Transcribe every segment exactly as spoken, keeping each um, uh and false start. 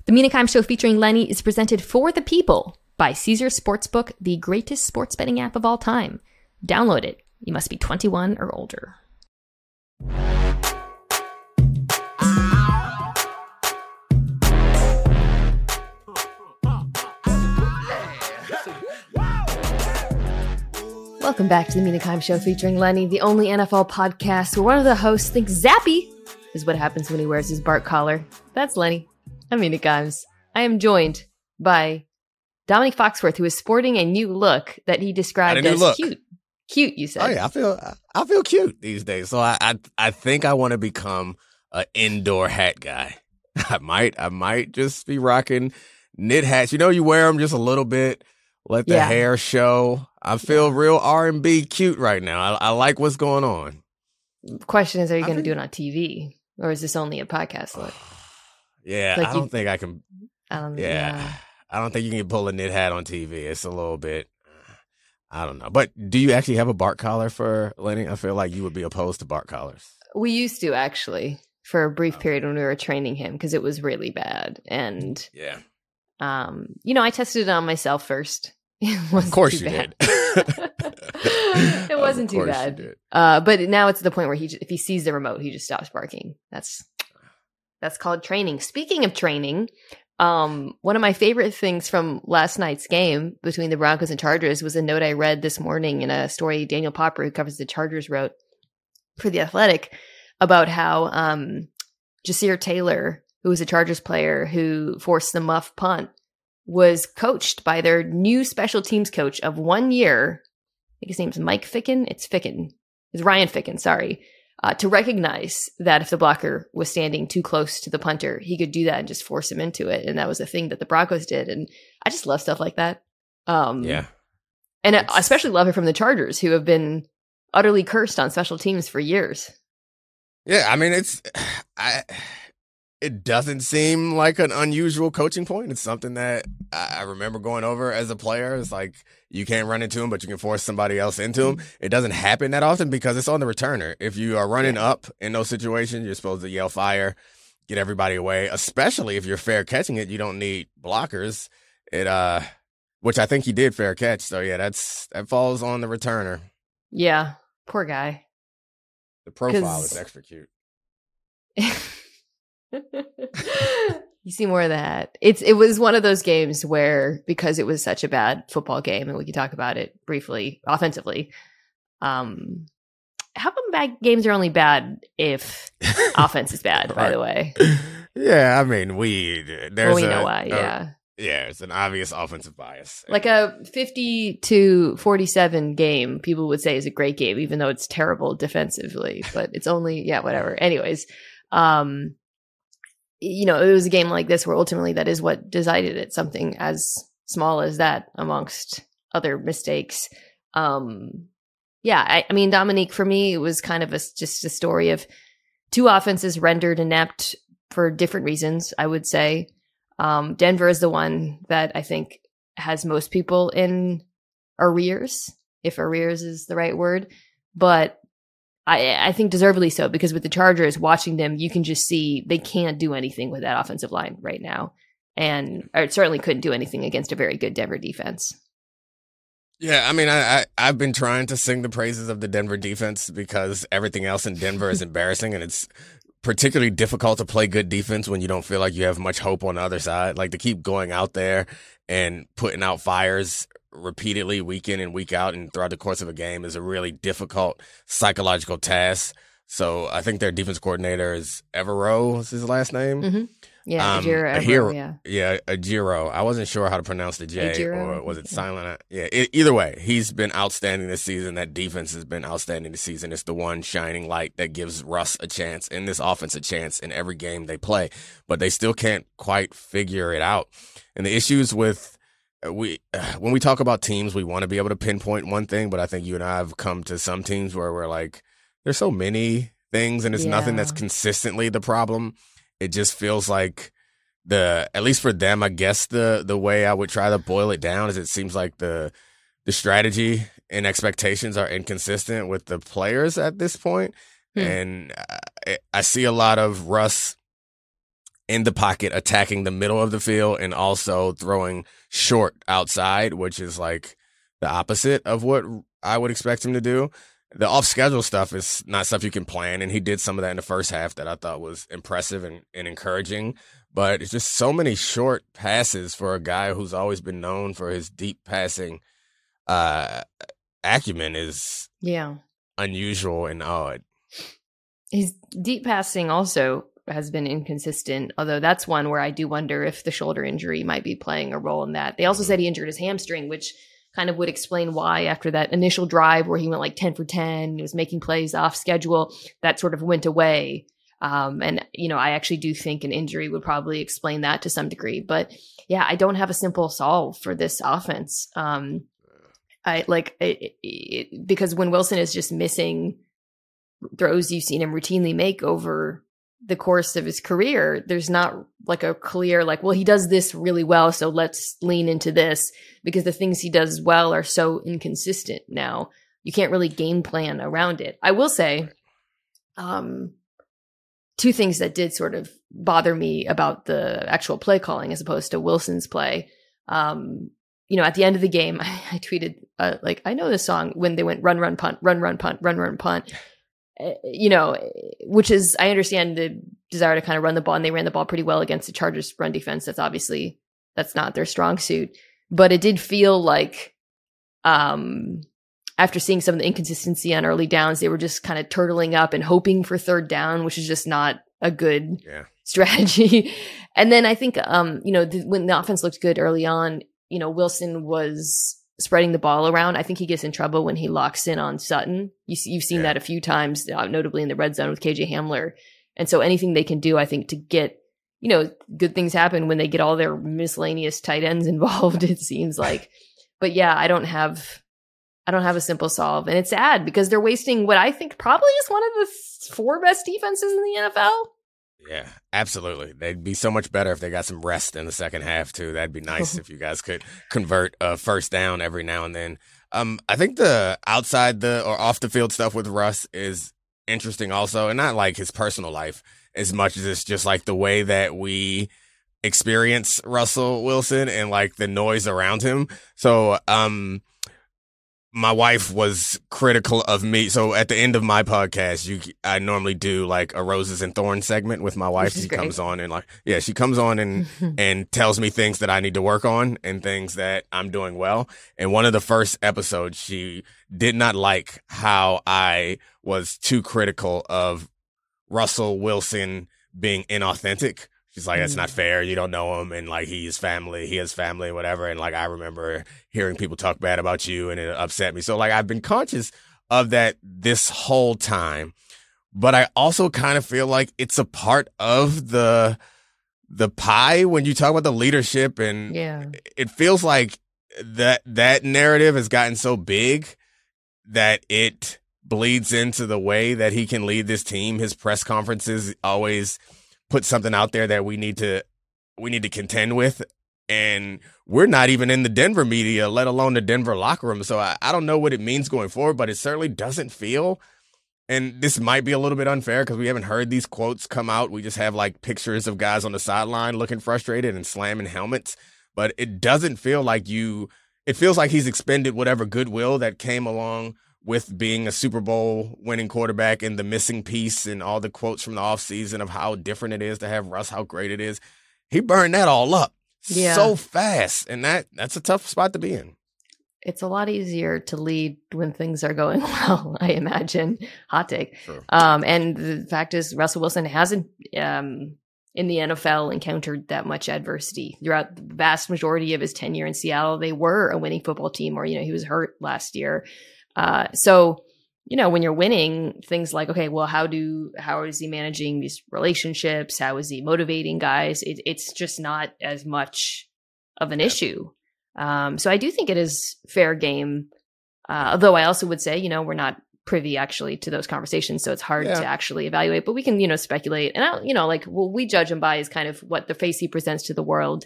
The Mina Kimes Show featuring Lenny is presented for the people by Caesars Sportsbook, the greatest sports betting app of all time. Download it. You must be twenty-one or older. Welcome back to the Mina Kimes Show featuring Lenny, the only N F L podcast where one of the hosts thinks Zappy is what happens when he wears his Bart collar. That's Lenny. I'm Mina Kimes. I am joined by Dominique Foxworth, who is sporting a new look that he described as look. cute. Cute, you said. Oh yeah, I feel I feel cute these days. So I I, I think I want to become an indoor hat guy. I might I might just be rocking knit hats. You know, you wear them just a little bit, let the Yeah. hair show. I feel real R and B cute right now. I, I like what's going on. Question is, are you I going to think- do it on T V? Or is this only a podcast look? Yeah, Like I you- don't think I can. I don't know. Yeah, Yeah. I don't think you can pull a knit hat on T V. It's a little bit. I don't know. But do you actually have a Bart collar for Lenny? I feel like you would be opposed to Bart collars. We used to, actually, for a brief period when we were training him, because it was really bad. And, Yeah. um, you know, I tested it on myself first. It wasn't Of course too you bad. did. It wasn't Of too course you bad. did. Uh, but now it's to the point where he, j- if he sees the remote, he just stops barking. That's that's called training. Speaking of training, um, one of my favorite things from last night's game between the Broncos and Chargers was a note I read this morning in a story Daniel Popper, who covers the Chargers, wrote for The Athletic about how um, Jasir Taylor, who was a Chargers player who forced the muff punt, was coached by their new special teams coach of one year. I think his name's Mike Ficken. It's Ficken. It's Ryan Ficken, sorry. Uh, to recognize that if the blocker was standing too close to the punter, he could do that and just force him into it. And that was a thing that the Broncos did. And I just love stuff like that. Um, Yeah. And I It's- especially love it from the Chargers, who have been utterly cursed on special teams for years. Yeah, I mean, it's I. It doesn't seem like an unusual coaching point. It's something that I I remember going over as a player. It's like you can't run into him, but you can force somebody else into him. It doesn't happen that often because it's on the returner. If you are running up in those situations, you're supposed to yell fire, get everybody away. Especially if you're fair catching it, you don't need blockers. It uh, which I think he did fair catch. So yeah, that's that falls on the returner. Yeah. Poor guy. The profile 'Cause- is extra cute. You see more of that. It's it was one of those games where, because it was such a bad football game, and we could talk about it briefly offensively. Um, how come bad games are only bad if offense is bad? By the way, Yeah, I mean we there's well, we a, know why. a- Yeah, yeah, it's an obvious offensive bias. like a fifty to forty-seven game, people would say is a great game, even though it's terrible defensively. But it's only yeah, whatever. Anyways, um. you know, it was a game like this where ultimately that is what decided it, something as small as that amongst other mistakes. Um, yeah, I, I mean, Dominique, for me, it was kind of a, just a story of two offenses rendered inept for different reasons, I would say. Um, Denver is the one that I think has most people in arrears, if arrears is the right word. But I, I think deservedly so, because with the Chargers, watching them, you can just see they can't do anything with that offensive line right now. And or it certainly couldn't do anything against a very good Denver defense. Yeah, I mean, I, I I've been trying to sing the praises of the Denver defense because everything else in Denver is embarrassing, and it's particularly difficult to play good defense when you don't feel like you have much hope on the other side. Like to keep going out there and putting out fires repeatedly week in and week out and throughout the course of a game is a really difficult psychological task. So I think their defense coordinator is Evero, is his last name. Mm-hmm. Yeah, Um, Ejiro a Evero, hero- yeah. Yeah, Ejiro. I wasn't sure how to pronounce the J, Ejiro, or was it yeah. silent? Yeah, e- either way, he's been outstanding this season. That defense has been outstanding this season. It's the one shining light that gives Russ a chance and this offense a chance in every game they play. But they still can't quite figure it out. And the issues with we when we talk about teams, we want to be able to pinpoint one thing, but I think you and I have come to some teams where we're like, there's so many things, and it's nothing that's Yeah. consistently the problem. It just feels like the at least for them, I guess the the way I would try to boil it down is it seems like the the strategy and expectations are inconsistent with the players at this point. Hmm. And I, I see a lot of Russ in the pocket, attacking the middle of the field, and also throwing short outside, which is like the opposite of what I would expect him to do. The off-schedule stuff is not stuff you can plan, and he did some of that in the first half that I thought was impressive and, and encouraging. But it's just so many short passes for a guy who's always been known for his deep passing uh, acumen is yeah unusual and odd. His deep passing also has been inconsistent, although that's one where I do wonder if the shoulder injury might be playing a role in that. They also said he injured his hamstring, which kind of would explain why after that initial drive where he went like ten for ten, he was making plays off schedule, that sort of went away. Um, and, you know, I actually do think an injury would probably explain that to some degree. But yeah, I don't have a simple solve for this offense. Um, I like it, it, because when Wilson is just missing throws you've seen him routinely make over the course of his career, there's not like a clear, like, well, he does this really well, so let's lean into this, because the things he does well are so inconsistent now. You can't really game plan around it. I will say, um, two things that did sort of bother me about the actual play calling as opposed to Wilson's play. Um, you know, at the end of the game, I, I tweeted, uh, like, I know this song when they went run, run, punt, run, run, punt, run, run, punt. You know, which is, I understand the desire to kind of run the ball, and they ran the ball pretty well against the Chargers run defense. That's obviously, that's not their strong suit, but it did feel like, um, after seeing some of the inconsistency on early downs, they were just kind of turtling up and hoping for third down, which is just not a good yeah. strategy. And then I think, um, you know, the, when the offense looked good early on, you know, Wilson was spreading the ball around. I think he gets in trouble when he locks in on Sutton. You, you've seen yeah. that a few times, uh, notably in the red zone with K J Hamler. And so anything they can do, I think, to get, you know, good things happen when they get all their miscellaneous tight ends involved, it seems like. But yeah, I don't have, I don't have a simple solve. And it's sad because they're wasting what I think probably is one of the four best defenses in the N F L. Yeah, absolutely. They'd be so much better if they got some rest in the second half, too. That'd be nice if you guys could convert a first down every now and then. Um, I think the outside the or off the field stuff with Russ is interesting also, and not like his personal life as much as it's just like the way that we experience Russell Wilson and like the noise around him. So, um, my wife was critical of me. So at the end of my podcast, you, I normally do like a roses and thorns segment with my wife. She great. comes on and like, yeah, she comes on and, and tells me things that I need to work on and things that I'm doing well. And one of the first episodes, she did not like how I was too critical of Russell Wilson being inauthentic. She's like, that's not fair. You don't know him. And like, he's family, he has family, whatever. And like, I remember hearing people talk bad about you and it upset me. So like, I've been conscious of that this whole time, but I also kind of feel like it's a part of the, the pie when you talk about the leadership, and yeah. it feels like that, that narrative has gotten so big that it bleeds into the way that he can lead this team. His press conferences always put something out there that we need to we need to contend with, and we're not even in the Denver media, let alone the Denver locker room. So I, I don't know what it means going forward, but it certainly doesn't feel, and this might be a little bit unfair because we haven't heard these quotes come out. We just have like pictures of guys on the sideline looking frustrated and slamming helmets, but it doesn't feel like you it feels like he's expended whatever goodwill that came along with being a Super Bowl winning quarterback and the missing piece and all the quotes from the offseason of how different it is to have Russ, how great it is. He burned that all up yeah. so fast. And that that's a tough spot to be in. It's a lot easier to lead when things are going well, I imagine. Hot take. Sure. Um, and the fact is, Russell Wilson hasn't, um, in the N F L, encountered that much adversity. Throughout the vast majority of his tenure in Seattle, they were a winning football team, or, you know, he was hurt last year. Uh, so, you know, when you're winning, things like, okay, well, how do, how is he managing these relationships? How is he motivating guys? It, it's just not as much of an yeah. issue. Um, so I do think it is fair game. Uh, although I also would say, you know, we're not privy actually to those conversations. So it's hard yeah. to actually evaluate, but we can, you know, speculate. And, I, you know, like, well, we judge him by is kind of what the face he presents to the world.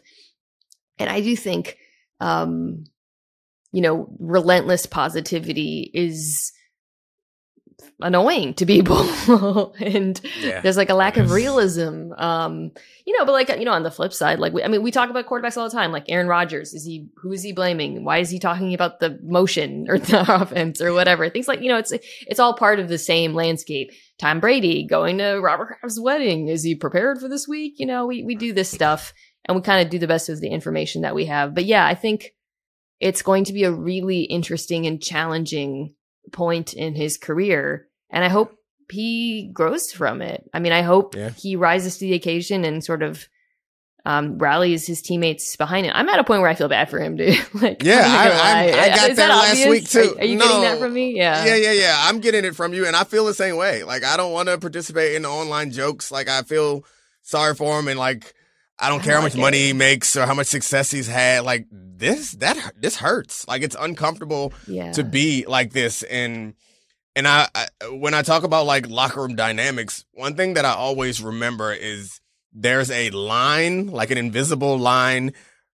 And I do think, um, you know, relentless positivity is annoying to people. And Yeah. there's like a lack of realism. Um, you know, but like, you know, on the flip side, like, we, I mean, we talk about quarterbacks all the time. Like Aaron Rodgers, is he, who is he blaming? Why is he talking about the motion or the offense or whatever? Things like, you know, it's, it's all part of the same landscape. Tom Brady going to Robert Kraft's wedding. Is he prepared for this week? You know, we, we do this stuff and we kind of do the best with the information that we have. But yeah, I think it's going to be a really interesting and challenging point in his career. And I hope he grows from it. I mean, I hope yeah. he rises to the occasion and sort of um, rallies his teammates behind it. I'm at a point where I feel bad for him, dude. Like, yeah, I, I, I got Is that, that last obvious? week too. Are, are you no. getting that from me? Yeah. Yeah, yeah, yeah. I'm getting it from you, and I feel the same way. Like, I don't want to participate in the online jokes. Like, I feel sorry for him, and like, I don't I care how like much money it. he makes or how much success he's had. Like, this, that, this hurts. Like, it's uncomfortable Yeah. to be like this. And and I, I, when I talk about like locker room dynamics, one thing that I always remember is there's a line, like an invisible line,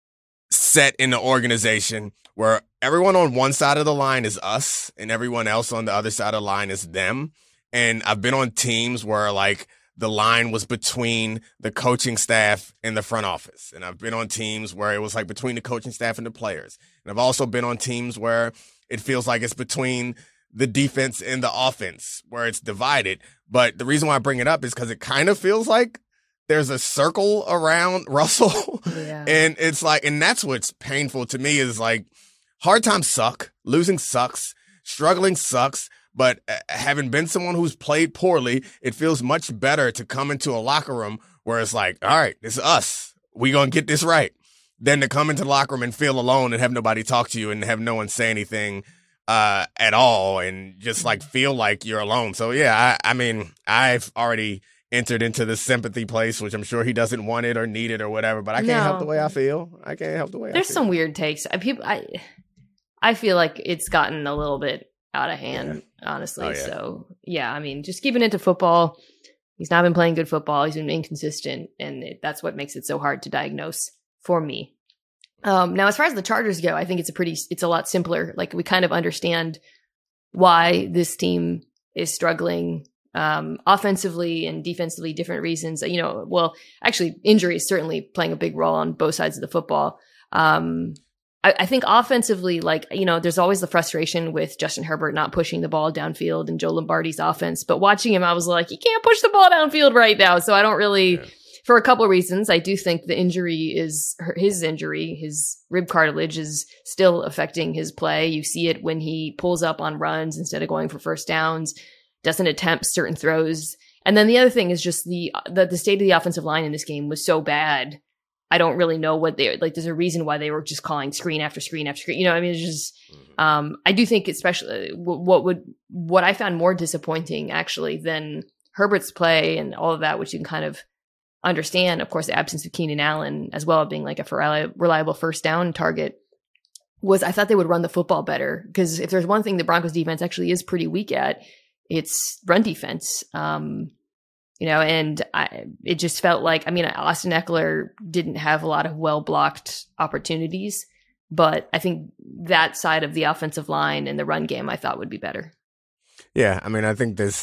set in the organization where everyone on one side of the line is us, and everyone else on the other side of the line is them. And I've been on teams where like the line was between the coaching staff and the front office. And I've been on teams where it was like between the coaching staff and the players. And I've also been on teams where it feels like it's between the defense and the offense, where it's divided. But the reason why I bring it up is because it kind of feels like there's a circle around Russell. Yeah. And it's like, and that's what's painful to me is like hard times suck, losing sucks, struggling sucks. But having been someone who's played poorly, it feels much better to come into a locker room where it's like, all right, this is us. We gonna get this right. Than to come into the locker room and feel alone and have nobody talk to you and have no one say anything uh, at all and just like feel like you're alone. So yeah, I, I mean, I've already entered into the sympathy place, which I'm sure he doesn't want it or need it or whatever, but I can't No. help the way I feel. I can't help the way There's I feel. some weird takes. I, people, I, I feel like it's gotten a little bit out of hand, honestly. Oh, yeah. So yeah, I mean, just keeping it to football. He's not been playing good football. He's been inconsistent, and it, that's what makes it so hard to diagnose for me. Um, now, as far as the Chargers go, I think it's a pretty, it's a lot simpler. Like, we kind of understand why this team is struggling um, offensively and defensively, different reasons. You know, well, actually, injury is certainly playing a big role on both sides of the football. Um, I, I think offensively, like, you know, there's always the frustration with Justin Herbert not pushing the ball downfield and Joe Lombardi's offense. But watching him, I was like, he can't push the ball downfield right now. So I don't really, Yeah. for a couple of reasons, I do think the injury is his injury, his rib cartilage is still affecting his play. You see it when he pulls up on runs instead of going for first downs, doesn't attempt certain throws. And then the other thing is just the, the, the state of the offensive line in this game was so bad. I don't really know what they like. There's a reason why they were just calling screen after screen after screen. You know, I mean, it's just, um, I do think especially what would, what I found more disappointing actually than Herbert's play and all of that, which you can kind of understand, of course, the absence of Keenan Allen as well, being like a reliable first down target, was I thought they would run the football better. Because if there's one thing the Broncos defense actually is pretty weak at, it's run defense. Um, You know, and I, it just felt like, I mean, Austin Eckler didn't have a lot of well-blocked opportunities, but I think that side of the offensive line and the run game I thought would be better. Yeah, I mean, I think this,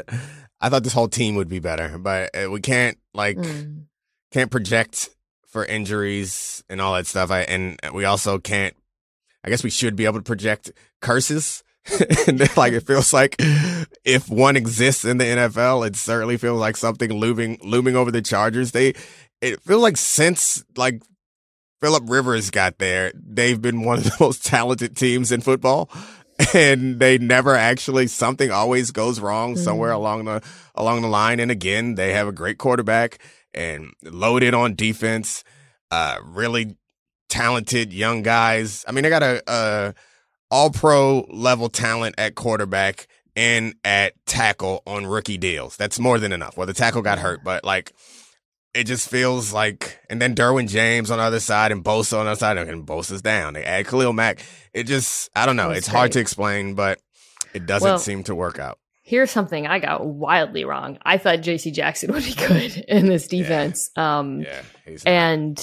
I thought this whole team would be better, but uh, we can't, like, Mm. can't project for injuries and all that stuff. I, and we also can't, I guess we should be able to project curses. And like it feels like if one exists in the N F L, it certainly feels like something looming looming over the Chargers. They it feels like since like Phillip Rivers got there, they've been one of the most talented teams in football, and they never actually something always goes wrong Mm. somewhere along the along the line. And again, they have a great quarterback and loaded on defense, uh, really talented young guys. I mean, they got a. a all-pro level talent at quarterback and at tackle on rookie deals. That's more than enough. Well, the tackle got hurt, but like it just feels like, and then Derwin James on the other side and Bosa on the other side, and Bosa's down. They add Khalil Mack. It just, I don't know. That's It's hard great. to explain, but it doesn't Well, seem to work out. Here's something I got wildly wrong. I thought J C Jackson would be good in this defense. Um, Yeah. He's not. And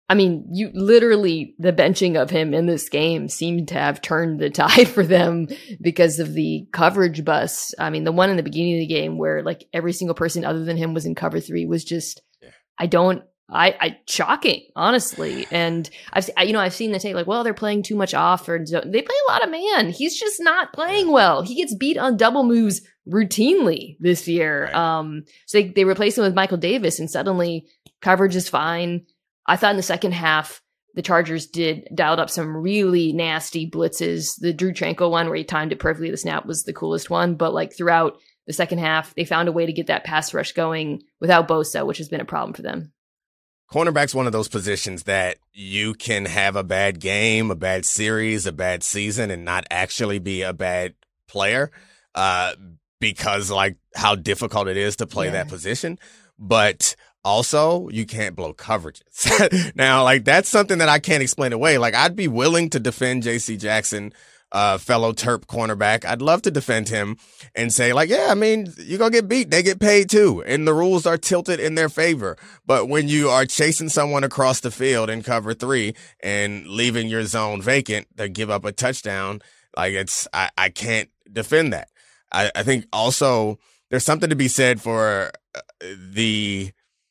I mean, you literally, the benching of him in this game seemed to have turned the tide for them because of the coverage bus. I mean, the one in the beginning of the game where like every single person other than him was in cover three was just, yeah. I don't, I, I, shocking, honestly. And I've, you know, I've seen the take like, well, they're playing too much off or they play a lot of man. He's just not playing well. He gets beat on double moves routinely this year. Right. Um, so they, they replaced him with Michael Davis and suddenly coverage is fine. I thought in the second half, the Chargers did dialed up some really nasty blitzes. The Drew Tranquil one where he timed it perfectly, the snap was the coolest one. But like throughout the second half, they found a way to get that pass rush going without Bosa, which has been a problem for them. Cornerback's one of those positions that you can have a bad game, a bad series, a bad season, and not actually be a bad player uh, because like how difficult it is to play yeah. that position. But also, you can't blow coverages. Now, like, that's something that I can't explain away. Like, I'd be willing to defend J C Jackson, uh, fellow Terp cornerback. I'd love to defend him and say, like, yeah, I mean, you're going to get beat. They get paid too. And the rules are tilted in their favor. But when you are chasing someone across the field in cover three and leaving your zone vacant to give up a touchdown, like, it's, I, I can't defend that. I, I think also there's something to be said for the,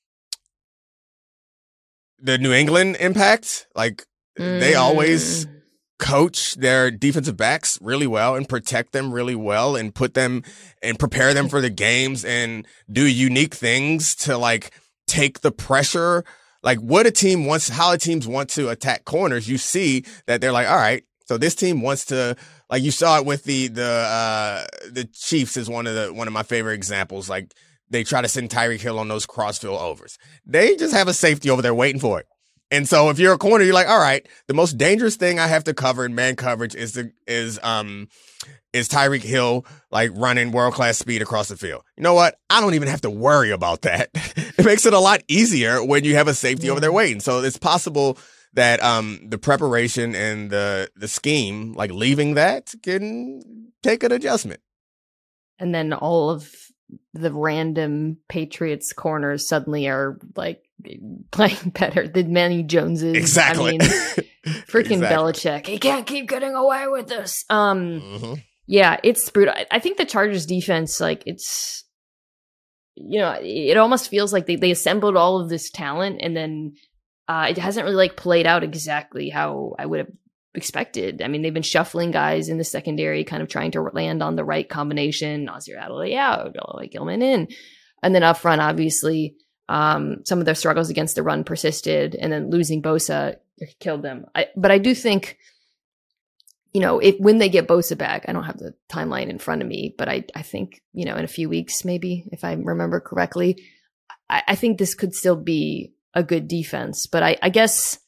the New England impact. Like mm. they always coach their defensive backs really well and protect them really well and put them and prepare them for the games and do unique things to like take the pressure. Like what a team wants, how a teams want to attack corners. You see that they're like, all right, so this team wants to, like you saw it with the, the, uh, the Chiefs is one of the, one of my favorite examples. Like, they try to send Tyreek Hill on those crossfield overs. They just have a safety over there waiting for it. And so if you're a corner, you're like, all right, the most dangerous thing I have to cover in man coverage is the, is, um, is Tyreek Hill like running world-class speed across the field. You know what? I don't even have to worry about that. It makes it a lot easier when you have a safety yeah. over there waiting. So it's possible that, um, the preparation and the, the scheme, like leaving that can take an adjustment. And then all of the random Patriots corners suddenly are like playing better than Manny Joneses. Exactly. I mean, freaking exactly. Belichick. He can't keep getting away with this. Um, mm-hmm. Yeah, it's brutal. I think the Chargers defense, like it's, you know, it almost feels like they, they assembled all of this talent and then uh, it hasn't really like played out exactly how I would have expected. I mean, they've been shuffling guys in the secondary, kind of trying to land on the right combination. Nasir Adelaide out, like Gilman in. And then up front, obviously, um, some of their struggles against the run persisted, and then losing Bosa killed them. I, but I do think, you know, if when they get Bosa back, I don't have the timeline in front of me, but I, I think, you know, in a few weeks, maybe, if I remember correctly, I, I think this could still be a good defense. But I, I guess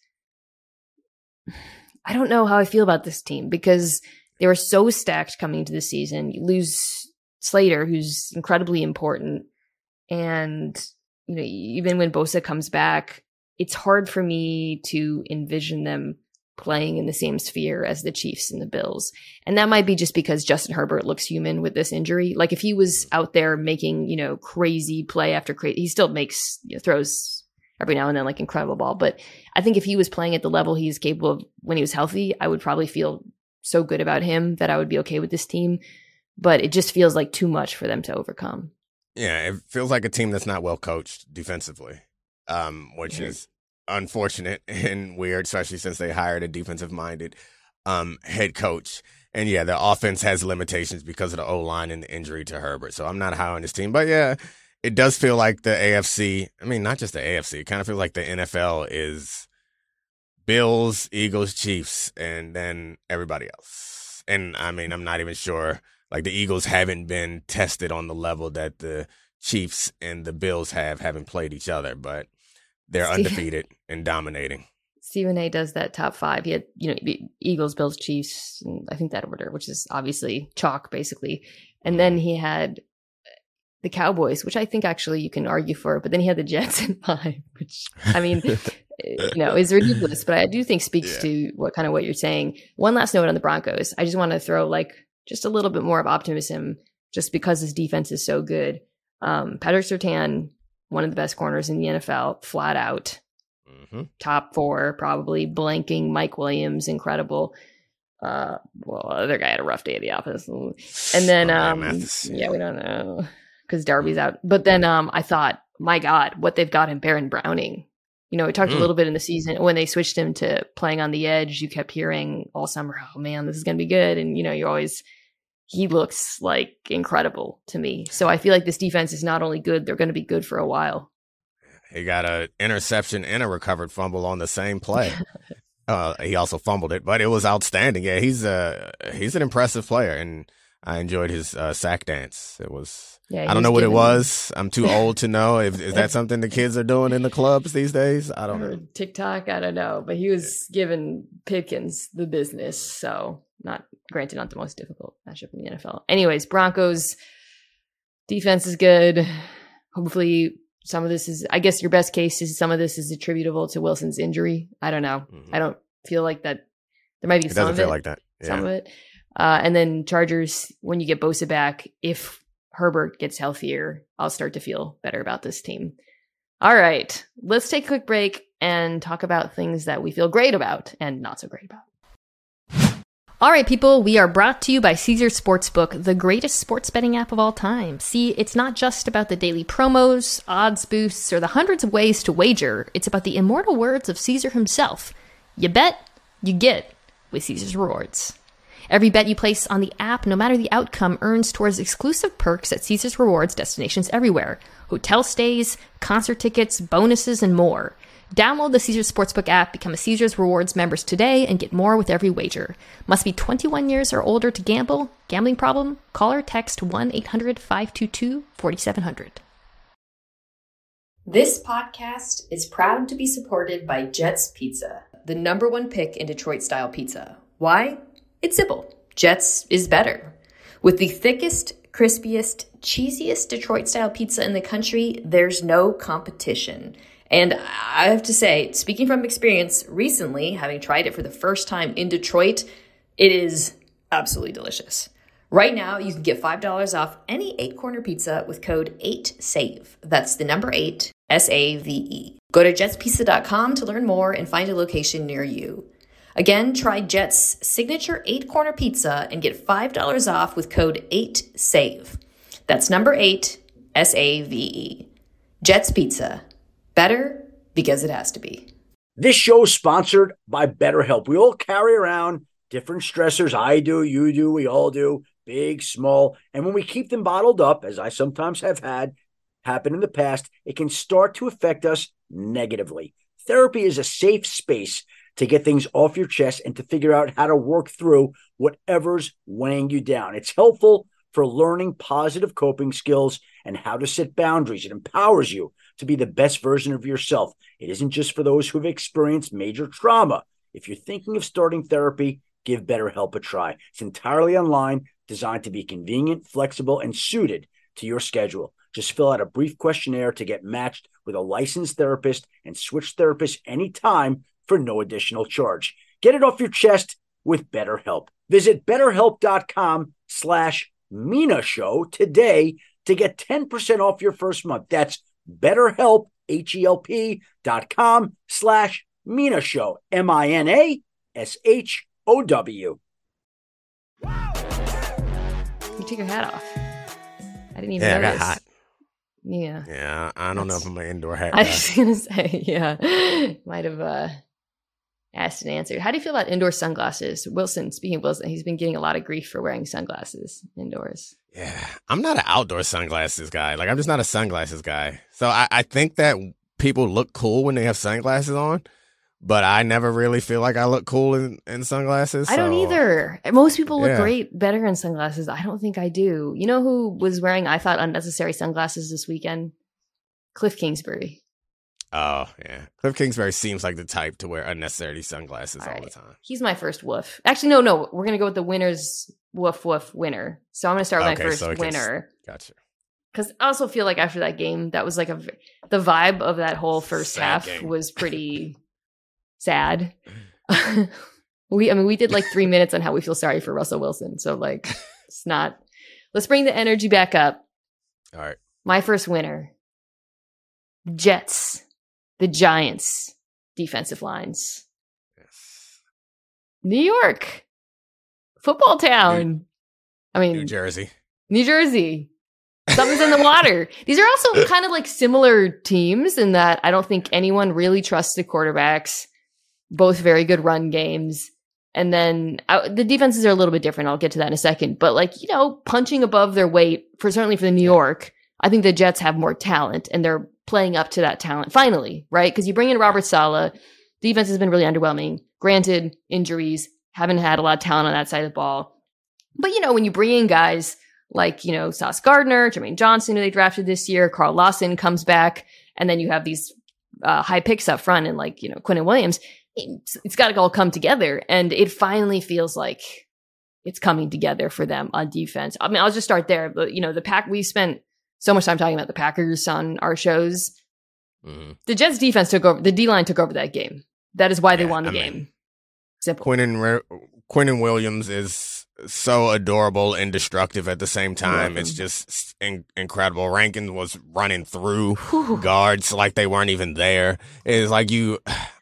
I don't know how I feel about this team because they were so stacked coming into the season. You lose Slater, who's incredibly important. And, you know, even when Bosa comes back, it's hard for me to envision them playing in the same sphere as the Chiefs and the Bills. And that might be just because Justin Herbert looks human with this injury. Like if he was out there making, you know, crazy play after crazy, he still makes, you know, throws every now and then, like incredible ball. But I think if he was playing at the level he's capable of when he was healthy, I would probably feel so good about him that I would be okay with this team. But it just feels like too much for them to overcome. Yeah, it feels like a team that's not well coached defensively, um, which yeah. is unfortunate and weird, especially since they hired a defensive-minded um, head coach. And yeah, the offense has limitations because of the O-line and the injury to Herbert. So I'm not high on this team. But yeah, it does feel like the A F C, I mean, not just the A F C, it kind of feels like the N F L is Bills, Eagles, Chiefs, and then everybody else. And I mean, I'm not even sure, like the Eagles haven't been tested on the level that the Chiefs and the Bills have, haven't played each other, but they're Steve, undefeated and dominating. Stephen A does that top five. He had, you know, Eagles, Bills, Chiefs, and I think that order, which is obviously chalk, basically. And then he had the Cowboys, which I think actually you can argue for, but then he had the Jets in five, which I mean, you know, is ridiculous, but I do think speaks yeah. to what kind of what you're saying. One last note on the Broncos. I just want to throw like just a little bit more of optimism just because his defense is so good. Um, Patrick Surtain, one of the best corners in the N F L, flat out. Mm-hmm. Top four, probably. Blanking Mike Williams, incredible. Uh, well, other guy had a rough day at the office. And then, oh, um, Mathis, yeah. yeah, we don't know because Darby's out. But then um, I thought, my God, what they've got in Baron Browning. You know, we talked mm. a little bit in the season when they switched him to playing on the edge. You kept hearing all summer, oh man, this is going to be good. And, you know, you always, he looks like incredible to me. So I feel like this defense is not only good, they're going to be good for a while. He got an interception and a recovered fumble on the same play. uh, he also fumbled it, but it was outstanding. Yeah, he's a he's an impressive player, and I enjoyed his uh, sack dance. It was. Yeah, I don't know what it was. I'm too old to know. If, is that something the kids are doing in the clubs these days? I don't know. TikTok, I don't know. But he was giving Pickens the business. So, not granted, not the most difficult matchup in the N F L. Anyways, Broncos defense is good. Hopefully. Some of this is, I guess your best case is some of this is attributable to Wilson's injury. I don't know. Mm-hmm. I don't feel like that. There might be it some doesn't of feel it, like that. Yeah. Some of it. Uh, and then Chargers, when you get Bosa back, if Herbert gets healthier, I'll start to feel better about this team. All right. Let's take a quick break and talk about things that we feel great about and not so great about. All right, people, we are brought to you by Caesars Sportsbook, the greatest sports betting app of all time. See, it's not just about the daily promos, odds boosts, or the hundreds of ways to wager. It's about the immortal words of Caesar himself. You bet, you get with Caesars Rewards. Every bet you place on the app, no matter the outcome, earns towards exclusive perks at Caesars Rewards destinations everywhere. Hotel stays, concert tickets, bonuses, and more. Download the Caesars Sportsbook app, become a Caesars Rewards members today, and get more with every wager. Must be twenty-one years or older to gamble. Gambling problem? Call or text one eight hundred five two two four seven zero zero. This podcast is proud to be supported by Jets Pizza, the number one pick in Detroit-style pizza. Why? It's simple. Jets is better. With the thickest, crispiest, cheesiest Detroit-style pizza in the country, there's no competition. And I have to say, speaking from experience, recently, having tried it for the first time in Detroit, it is absolutely delicious. Right now, you can get five dollars off any eight-corner pizza with code eight save. That's the number eight, S A V E. Go to jets pizza dot com to learn more and find a location near you. Again, try Jet's signature eight-corner pizza and get five dollars off with code eight save. That's number eight, S A V E. Jets Pizza. Better because it has to be. This show is sponsored by BetterHelp. We all carry around different stressors. I do, you do, we all do, big, small. And when we keep them bottled up, as I sometimes have had happen in the past, it can start to affect us negatively. Therapy is a safe space to get things off your chest and to figure out how to work through whatever's weighing you down. It's helpful for learning positive coping skills and how to set boundaries. It empowers you to be the best version of yourself. It isn't just for those who've experienced major trauma. If you're thinking of starting therapy, give BetterHelp a try. It's entirely online, designed to be convenient, flexible, and suited to your schedule. Just fill out a brief questionnaire to get matched with a licensed therapist and switch therapists anytime for no additional charge. Get it off your chest with BetterHelp. Visit betterhelp.com slash Mina Show today to get ten percent off your first month. That's BetterHelp, H-E-L-P dot com slash Mina Show, M I N A S H O W. You take your hat off. I didn't even yeah, notice. I got hot. Yeah. Yeah, I don't That's, know if I'm an indoor hat I guy. was going to say, yeah. Might have uh, asked and answered. How do you feel about indoor sunglasses? Wilson, speaking of Wilson, he's been getting a lot of grief for wearing sunglasses indoors. Yeah, I'm not an outdoor sunglasses guy. Like, I'm just not a sunglasses guy. So I, I think that people look cool when they have sunglasses on, but I never really feel like I look cool in, in sunglasses. I so. don't either. Most people look Yeah. great, better in sunglasses. I don't think I do. You know who was wearing, I thought, unnecessary sunglasses this weekend? Cliff Kingsbury. Oh, yeah. Cliff Kingsbury seems like the type to wear unnecessary sunglasses all, All all right. the time. He's my first woof. Actually, no, no. We're going to go with the winner's woof woof winner. So I'm going to start with Okay, my first so it gets- winner. Gotcha. Because I also feel like after that game, that was like a v- the vibe of that whole first Sad half game. was pretty sad. we, I mean, we did like three minutes on how we feel sorry for Russell Wilson. So like, it's not. Let's bring the energy back up. All right. My first winner, Jets, the Giants, defensive lines. Yes. New York, football town. New, I mean, New Jersey. New Jersey. Something's in the water. These are also kind of like similar teams in that I don't think anyone really trusts the quarterbacks. Both very good run games. And then uh, the defenses are a little bit different. I'll get to that in a second. But like, you know, punching above their weight for certainly for the New York, I think the Jets have more talent and they're playing up to that talent finally, right? Because you bring in Robert Saleh. Defense has been really underwhelming. Granted, injuries, haven't had a lot of talent on that side of the ball. But, you know, when you bring in guys like, you know, Sauce Gardner, Jermaine Johnson, who they drafted this year, Carl Lawson comes back, and then you have these uh, high picks up front and like, you know, Quinnen Williams, it's, it's got to all come together. And it finally feels like it's coming together for them on defense. I mean, I'll just start there. But, you know, the pack, we spent so much time talking about the Packers on our shows. Mm-hmm. The Jets defense took over, the D-line took over that game. That is why they yeah, won the I game. Mean, Simple. Quinnen, Quinnen Williams is so adorable and destructive at the same time. It's just in- incredible. Rankin was running through Whew. guards like they weren't even there. It's like you,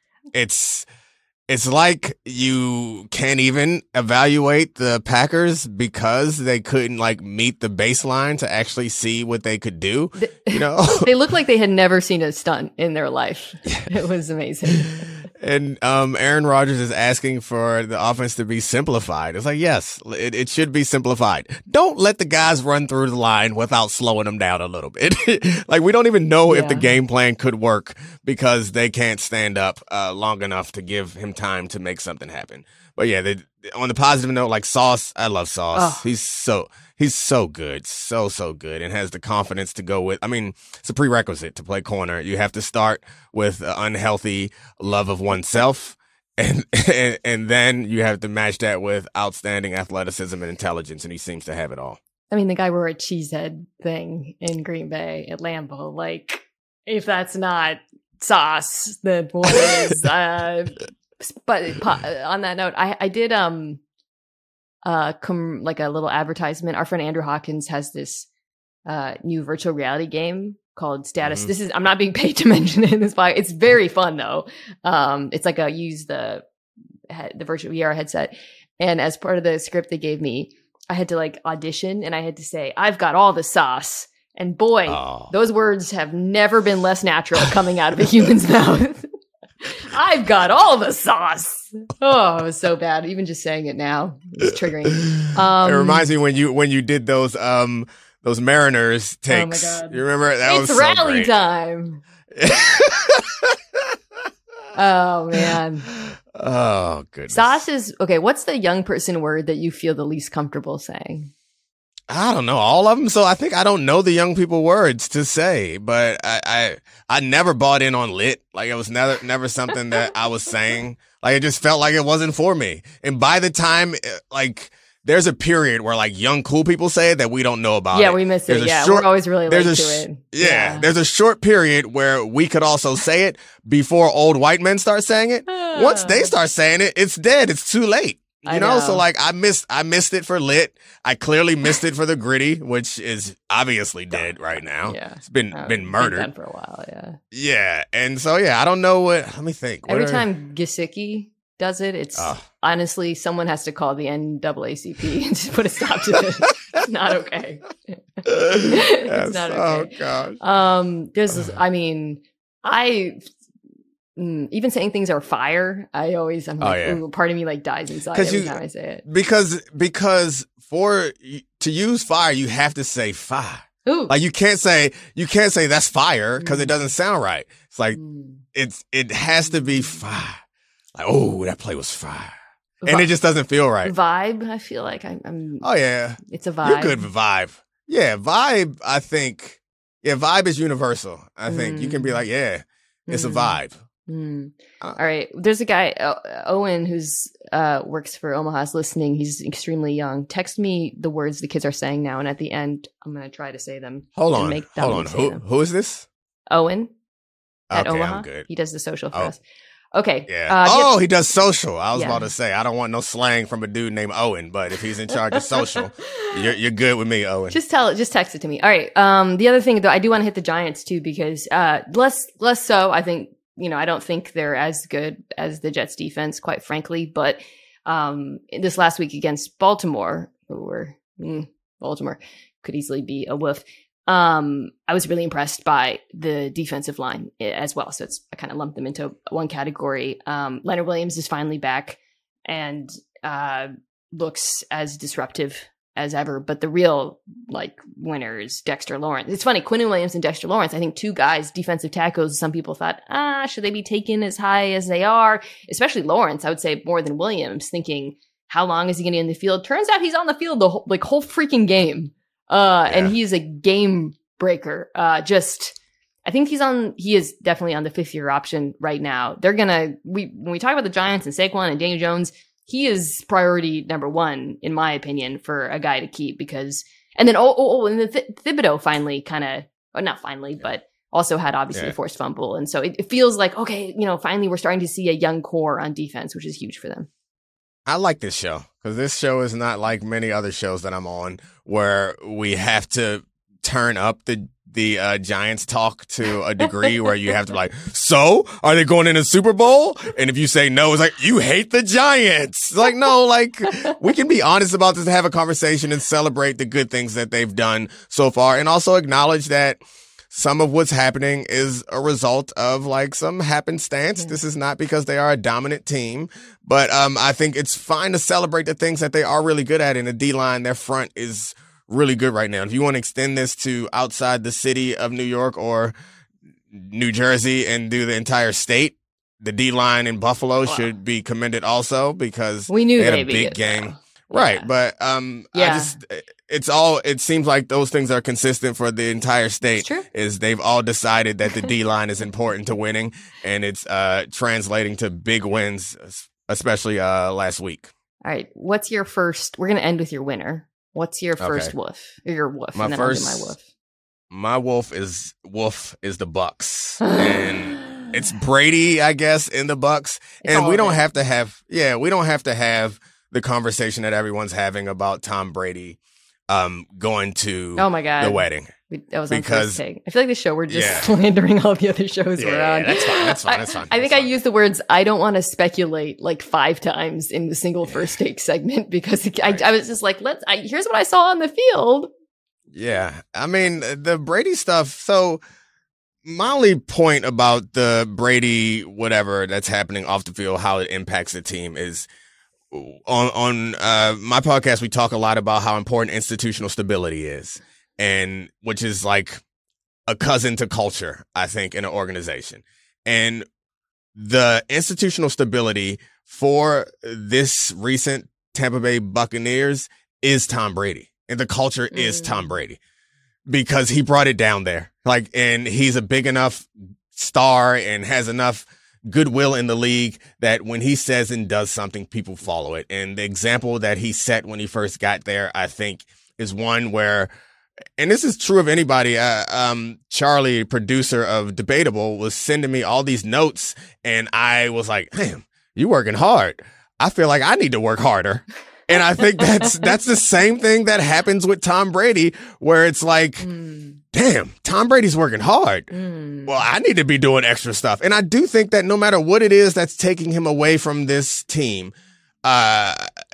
it's, it's like you can't even evaluate the Packers because they couldn't like meet the baseline to actually see what they could do. You know, they look like they had never seen a stunt in their life. It was amazing. And um, Aaron Rodgers is asking for the offense to be simplified. It's like, yes, it, it should be simplified. Don't let the guys run through the line without slowing them down a little bit. Like, we don't even know yeah. if the game plan could work because they can't stand up uh, long enough to give him time to make something happen. But yeah, they, on the positive note, like Sauce, I love Sauce. Oh. He's so he's so good, so so good, and has the confidence to go with. I mean, it's a prerequisite to play corner. You have to start with an unhealthy love of oneself, and, and and then you have to match that with outstanding athleticism and intelligence, and he seems to have it all. I mean, the guy wore a cheesehead thing in Green Bay at Lambeau. Like, if that's not Sauce, then what is? uh, But on that note, I, I did um uh come like a little advertisement. Our friend Andrew Hawkins has this uh new virtual reality game called Status. Mm-hmm. This is I'm not being paid to mention it in this podcast. It's very fun though. Um, it's like a use the the virtual V R headset, and as part of the script they gave me, I had to like audition and I had to say I've got all the sauce. And boy, oh. those words have never been less natural coming out of a human's mouth. I've got all the sauce. Oh, it was so bad. Even just saying it now is triggering. Um, it reminds me when you when you did those um those Mariners takes. Oh my God. You remember that? It's was rally so time. Oh man. Oh goodness. Sauce is okay. What's the young person word that you feel the least comfortable saying? I don't know all of them, so I think I don't know the young people words to say. But I, I, I never bought in on lit. Like, it was never, never something that I was saying. Like, it just felt like it wasn't for me. And by the time, like, there's a period where like young cool people say it that we don't know about. Yeah, it. we miss there's it. Yeah, short, we're always really late to sh- it. Yeah, yeah, there's a short period where we could also say it before old white men start saying it. Once they start saying it, it's dead. It's too late. You know? know, so like I missed, I missed it for lit. I clearly missed it for the gritty, which is obviously dead right now. Yeah, it's been uh, been murdered been for a while. Yeah, yeah, and so yeah, I don't know what. Let me think. What Every are, time Gesicki does it, it's uh, honestly someone has to call the N double A C P and just put a stop to it. It's not okay. It's not okay. Oh gosh. Um, there's, this, I mean, I. Mm, even saying things are fire, I always, I'm like, oh, yeah. ooh, part of me like dies inside every you, time I say it. Because, because for, to use fire, you have to say fire. Ooh. Like you can't say, you can't say that's fire because mm. it doesn't sound right. It's like, mm. it's, it has to be fire. Like, oh, that play was fire. Vi- and it just doesn't feel right. Vibe, I feel like I'm, I'm oh yeah. It's a vibe. You're good with vibe. Yeah, vibe, I think, yeah, vibe is universal. I mm. think you can be like, yeah, it's mm. a vibe. Mm. Uh, All right. There's a guy, uh, Owen, who's uh, works for Omaha's listening. He's extremely young. Text me the words the kids are saying now, and at the end, I'm going to try to say them. Hold on. Make Hold on. Who, who is this? Owen at okay, Omaha. I'm good. He does the social for oh. us. Okay. Yeah. Uh, oh, have- he does social. I was yeah. about to say, I don't want no slang from a dude named Owen, but if he's in charge of social, you're, you're good with me, Owen. Just tell it. Just text it to me. All right. Um, the other thing, though, I do want to hit the Giants, too, because uh, less, less so, I think, you know, I don't think they're as good as the Jets defense, quite frankly. But um, this last week against Baltimore, who were mm, Baltimore could easily be a woof. Um, I was really impressed by the defensive line as well. So it's, I kind of lumped them into one category. Um, Leonard Williams is finally back and uh, looks as disruptive as ever. But the real like winner is Dexter Lawrence. It's funny, Quinnen Williams and Dexter Lawrence, I think two guys, defensive tackles, some people thought, ah, should they be taken as high as they are? Especially Lawrence, I would say more than Williams, thinking, how long is he going to be in the field? Turns out he's on the field the whole, like whole freaking game. Uh, yeah. And he's a game breaker. Uh, just, I think he's on, he is definitely on the fifth year option right now. They're going to, we, when we talk about the Giants and Saquon and Daniel Jones, he is priority number one, in my opinion, for a guy to keep because, and then, oh, oh, oh and then Th- Thibodeau finally kind of, well, not finally, but also had obviously yeah. a forced fumble. And so it, it feels like, okay, you know, finally we're starting to see a young core on defense, which is huge for them. I like this show because this show is not like many other shows that I'm on where we have to turn up the the uh, Giants talk to a degree where you have to be like, so are they going in a Super Bowl? And if you say no, it's like, you hate the Giants. It's like, no, like we can be honest about this, have a conversation and celebrate the good things that they've done so far and also acknowledge that some of what's happening is a result of like some happenstance. Yeah. This is not because they are a dominant team, but um, I think it's fine to celebrate the things that they are really good at. In the D-line, their front is really good right now. If you want to extend this to outside the city of New York or New Jersey and do the entire state, the D-line in Buffalo wow. should be commended also because we knew they had a big it, game. Though. Right. Yeah. But um, yeah. I just, it's all, it seems like those things are consistent for the entire state. It's true. Is they've all decided that the D line is important to winning and it's uh, translating to big wins, especially uh, last week. All right. What's your first, we're going to end with your winner. What's your first okay. wolf? Or your wolf. My and then first, I'll do my wolf. My wolf is, wolf is the Bucks. And it's Brady, I guess, in the Bucks. It's and we don't it. have to have, yeah, we don't have to have the conversation that everyone's having about Tom Brady um, going to oh my God. the wedding. We, that was on because, first take. I feel like the show we're just yeah. slandering all the other shows yeah, we're on. Yeah, that's fine. That's fine. That's fine. I, I think that's I fine. used the words, I don't want to speculate like five times in the single first take segment because it, right. I, I was just like, let's, I, here's what I saw on the field. Yeah. I mean, the Brady stuff. So my only point about the Brady, whatever that's happening off the field, how it impacts the team is on, on uh, my podcast, we talk a lot about how important institutional stability is. And which is like a cousin to culture, I think, in an organization. And the institutional stability for this recent Tampa Bay Buccaneers is Tom Brady. And the culture mm. is Tom Brady because he brought it down there. Like, and he's a big enough star and has enough goodwill in the league that when he says and does something, people follow it. And the example that he set when he first got there, I think, is one where, and this is true of anybody. Uh, um, Charlie, producer of Debatable, was sending me all these notes, and I was like, "Damn, you working hard. I feel like I need to work harder." And I think that's that's the same thing that happens with Tom Brady, where it's like, mm. "Damn, Tom Brady's working hard. Mm. Well, I need to be doing extra stuff." And I do think that no matter what it is that's taking him away from this team, uh,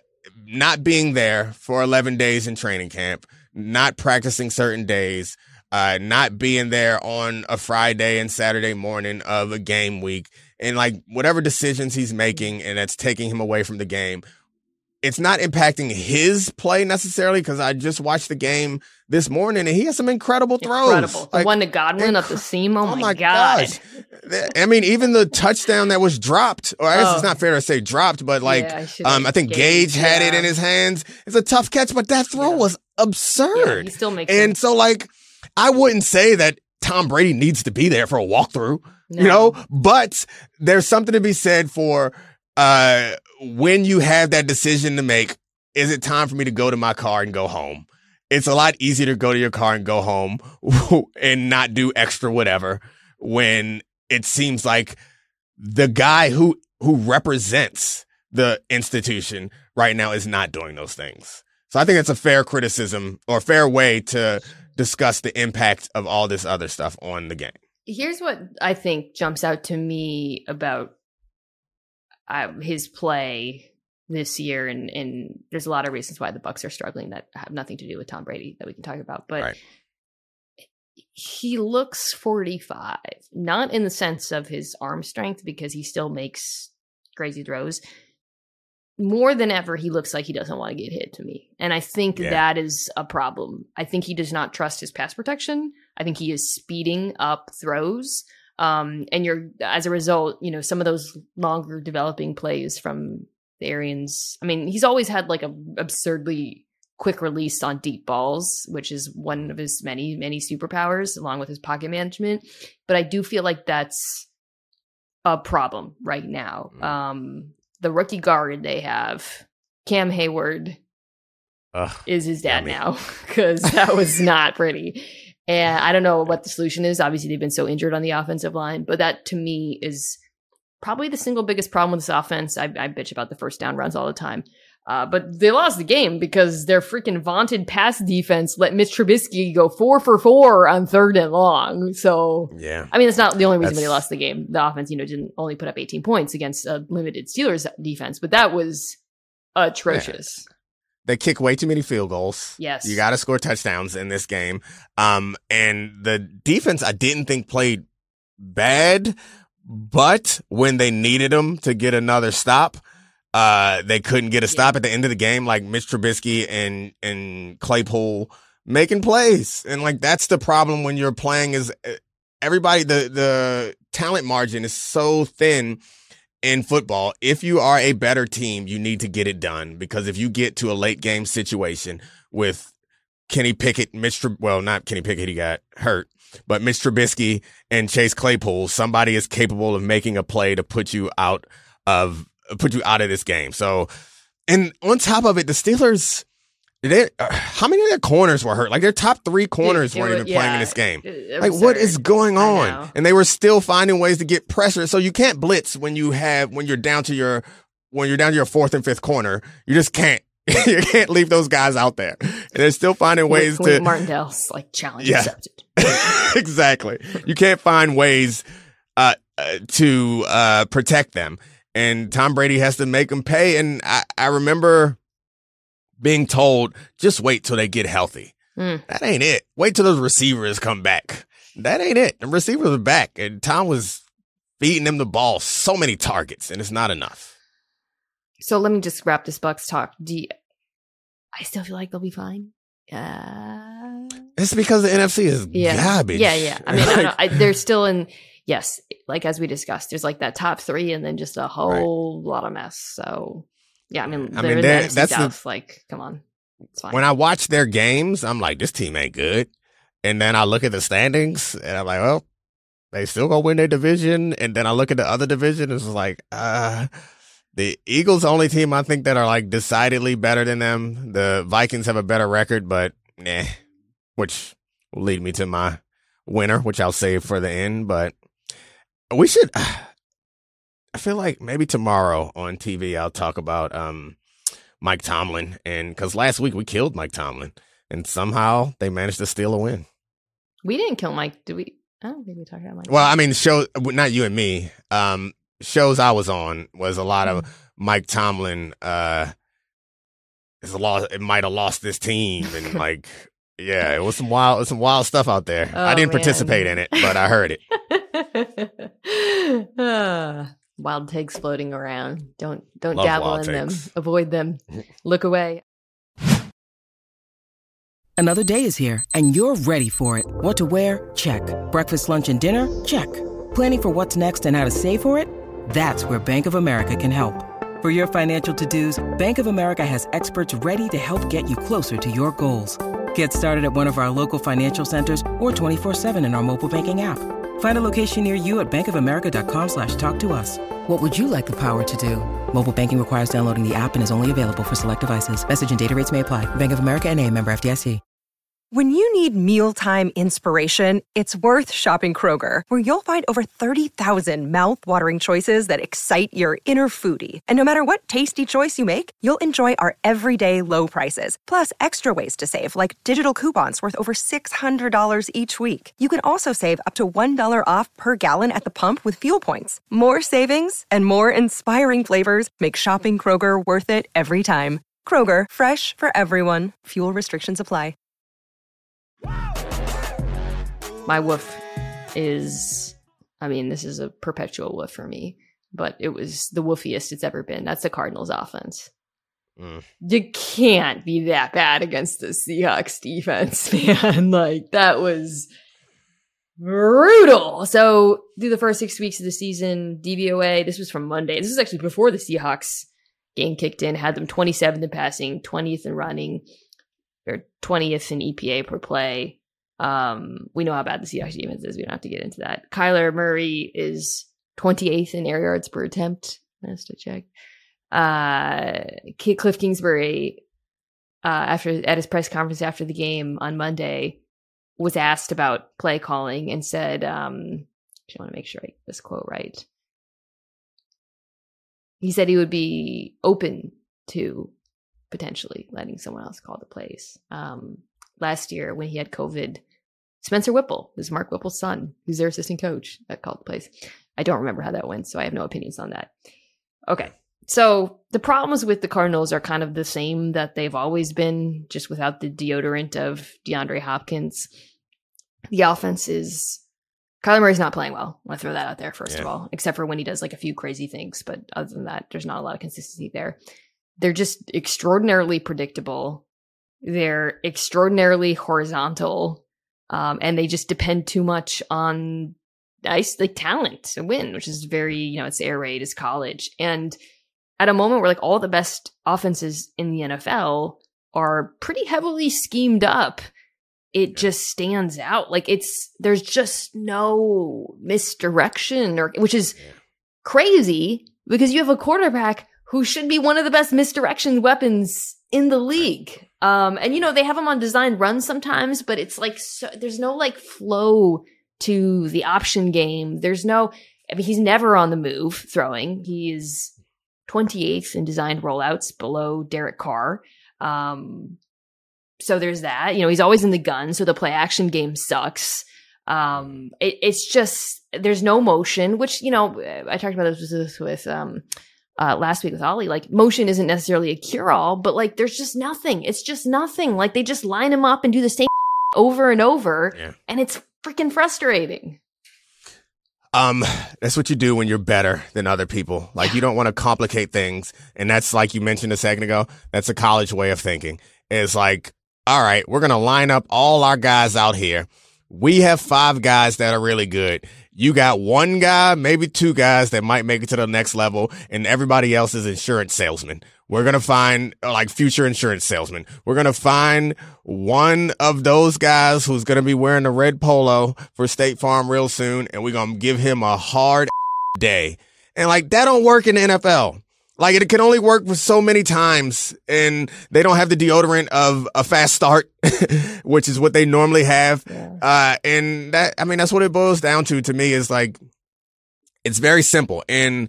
not being there for eleven days in training camp, not practicing certain days, uh, not being there on a Friday and Saturday morning of a game week, and like whatever decisions he's making and that's taking him away from the game, it's not impacting his play necessarily because I just watched the game this morning and he has some incredible throws. Incredible. The like, one to Godwin inc- up the seam. Oh, oh my, my God. Gosh. I mean, even the touchdown that was dropped, or I guess oh. it's not fair to say dropped, but like, yeah, I um, I think Gage, Gage had yeah. it in his hands. It's a tough catch, but that throw yeah. was absurd. Yeah, he still makes And sense. so like, I wouldn't say that Tom Brady needs to be there for a walkthrough, no. you know, but there's something to be said for uh, when you have that decision to make, is it time for me to go to my car and go home? It's a lot easier to go to your car and go home and not do extra whatever when it seems like the guy who who represents the institution right now is not doing those things. So I think it's a fair criticism or fair way to discuss the impact of all this other stuff on the game. Here's what I think jumps out to me about uh, his play this year, and, and there's a lot of reasons why the Bucs are struggling that have nothing to do with Tom Brady that we can talk about. But right. He looks forty-five, not in the sense of his arm strength, because he still makes crazy throws. More than ever, he looks like he doesn't want to get hit to me. And I think yeah. that is a problem. I think he does not trust his pass protection. I think he is speeding up throws. Um, and you're, as a result, you know, some of those longer developing plays from the Arians. I mean, he's always had like a absurdly quick release on deep balls, which is one of his many, many superpowers, along with his pocket management. But I do feel like that's a problem right now. Mm. Um, the rookie guard they have, Cam Hayward, Ugh, is his dad yummy. now, because that was not pretty. And I don't know what the solution is. Obviously, they've been so injured on the offensive line, but that to me is probably the single biggest problem with this offense. I, I bitch about the first down runs all the time. Uh, but they lost the game because their freaking vaunted pass defense let Mitch Trubisky go four for four on third and long. So, yeah, I mean, it's not the only reason they lost the game. The offense, you know, didn't only put up eighteen points against a limited Steelers defense, but that was atrocious. Yeah. They kick way too many field goals. Yes. You got to score touchdowns in this game. Um, and the defense, I didn't think played bad, but when they needed them to get another stop, Uh, they couldn't get a stop yeah. at the end of the game, like Mitch Trubisky and, and Claypool making plays. And like, that's the problem when you're playing is everybody, the, the talent margin is so thin in football. If you are a better team, you need to get it done, because if you get to a late game situation with Kenny Pickett, Mitch, Trub- well, not Kenny Pickett, he got hurt, but Mitch Trubisky and Chase Claypool, somebody is capable of making a play to put you out of put you out of this game. So, and on top of it, the Steelers, they, uh, how many of their corners were hurt? Like their top three corners it, it weren't was, even yeah, playing in this game. It, like what is going on? And they were still finding ways to get pressure. So you can't blitz when you have, when you're down to your, when you're down to your fourth and fifth corner. You just can't. You can't leave those guys out there. And they're still finding ways Wink, to. Martindale's like challenge yeah. accepted. Exactly. You can't find ways uh, uh, to uh, protect them. And Tom Brady has to make them pay. And I, I remember being told, just wait till they get healthy. Mm. That ain't it. Wait till those receivers come back. That ain't it. The receivers are back. And Tom was feeding them the ball, so many targets, and it's not enough. So let me just wrap this Bucs talk. Do you, I still feel like they'll be fine. Uh, it's because the N F C is yeah. garbage. Yeah, yeah. I mean, I don't know. I, they're still in... Yes, like as we discussed, there's like that top three and then just a whole right. lot of mess. So, yeah, I mean, I they're mean, in they're, the N F C that's South. the, like, come on. It's fine. When I watch their games, I'm like, this team ain't good. And then I look at the standings and I'm like, well, they still gonna win their division. And then I look at the other division and it's like, uh, the Eagles, the only team I think that are like decidedly better than them. The Vikings have a better record, but nah, which will lead me to my winner, which I'll save for the end. But we should, I feel like maybe tomorrow on T V, I'll talk about um, Mike Tomlin. And because last week we killed Mike Tomlin and somehow they managed to steal a win. We didn't kill Mike. Did we? I don't think we talked about Mike. Well, I mean, show, not you and me. Um, shows I was on was a lot of Mike Tomlin. Uh, it's a loss. It might have lost this team. And like, yeah, it was some wild, some wild stuff out there. Oh, I didn't man. participate in it, but I heard it. uh, wild takes floating around. Don't don't Love dabble in takes. them. Avoid them. Look away. Another day is here, and you're ready for it. What to wear? Check. Breakfast, lunch, and dinner? Check. Planning for what's next and how to save for it? That's where Bank of America can help. For your financial to-dos, Bank of America has experts ready to help get you closer to your goals. Get started at one of our local financial centers or twenty-four seven in our mobile banking app. Find a location near you at bankofamerica.com slash talk to us. What would you like the power to do? Mobile banking requires downloading the app and is only available for select devices. Message and data rates may apply. Bank of America N A, member F D I C. When you need mealtime inspiration, it's worth shopping Kroger, where you'll find over thirty thousand mouth-watering choices that excite your inner foodie. And no matter what tasty choice you make, you'll enjoy our everyday low prices, plus extra ways to save, like digital coupons worth over six hundred dollars each week. You can also save up to one dollar off per gallon at the pump with fuel points. More savings and more inspiring flavors make shopping Kroger worth it every time. Kroger, fresh for everyone. Fuel restrictions apply. My woof is, I mean, this is a perpetual woof for me, but it was the woofiest it's ever been. That's the Cardinals offense. Mm. You can't be that bad against the Seahawks defense, man. Like, that was brutal. So through the first six weeks of the season, D V O A, this was from Monday. This was actually before the Seahawks game kicked in, had them twenty-seventh in passing, twentieth in running, or twentieth in E P A per play. Um, we know how bad the Seahawks defense is. We don't have to get into that. Kyler Murray is twenty-eighth in air yards per attempt. Nice to check. Uh, Cliff Kingsbury, uh, after at his press conference after the game on Monday, was asked about play calling and said, um, I want to make sure I get this quote right. He said he would be open to potentially letting someone else call the plays. Um, last year when he had COVID, Spencer Whipple, who's Mark Whipple's son, who's their assistant coach, that called the plays. I don't remember how that went, so I have no opinions on that. Okay, so the problems with the Cardinals are kind of the same that they've always been, just without the deodorant of DeAndre Hopkins. The offense is, Kyler Murray's not playing well. I want to throw that out there first yeah. of all, except for when he does like a few crazy things. But other than that, there's not a lot of consistency there. They're just extraordinarily predictable. They're extraordinarily horizontal, um, and they just depend too much on ice, like talent to win, which is very, you know, it's air raid, it's college. And at a moment where like all the best offenses in the N F L are pretty heavily schemed up, it just stands out. Like it's, there's just no misdirection, or which is crazy because you have a quarterback who should be one of the best misdirection weapons in the league. Um, and, you know, they have him on designed runs sometimes, but it's like, so, there's no like flow to the option game. There's no, I mean, he's never on the move throwing. He is twenty-eighth in designed rollouts below Derek Carr. Um, so there's that, you know, he's always in the gun. So the play action game sucks. Um, it, it's just, there's no motion, which, you know, I talked about this with, with um, Uh, last week with Ollie, like motion isn't necessarily a cure-all, but like there's just nothing. It's just nothing. Like they just line him up and do the same over and over, yeah. and it's freaking frustrating. Um, that's what you do when you're better than other people. Like you don't want to complicate things, and that's like you mentioned a second ago. That's a college way of thinking. It's like, all right, we're gonna line up all our guys out here. We have five guys that are really good. You got one guy, maybe two guys that might make it to the next level, and everybody else is insurance salesmen. We're going to find like future insurance salesmen. We're going to find one of those guys who's going to be wearing a red polo for State Farm real soon, and we're going to give him a hard day. And like that don't work in the N F L. Like it can only work for so many times, and they don't have the deodorant of a fast start, which is what they normally have. Yeah. Uh, and that, I mean, that's what it boils down to, to me is like, it's very simple. And